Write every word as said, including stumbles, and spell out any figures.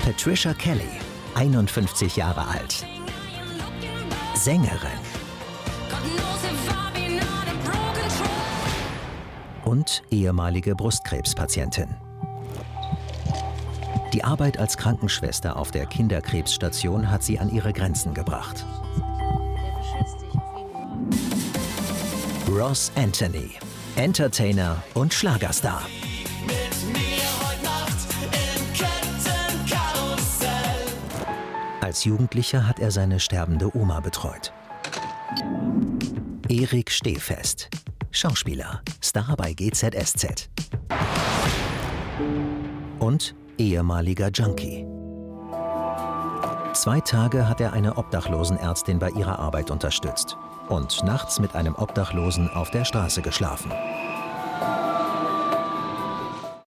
Patricia Kelly, einundfünfzig Jahre alt. Sängerin. Und ehemalige Brustkrebspatientin. Die Arbeit als Krankenschwester auf der Kinderkrebsstation hat sie an ihre Grenzen gebracht. Ross Anthony, Entertainer und Schlagerstar. Als Jugendlicher hat er seine sterbende Oma betreut. Erik Stehfest, Schauspieler, Star bei G Z S Z. Und ehemaliger Junkie. Zwei Tage hat er eine Obdachlosenärztin bei ihrer Arbeit unterstützt und nachts mit einem Obdachlosen auf der Straße geschlafen.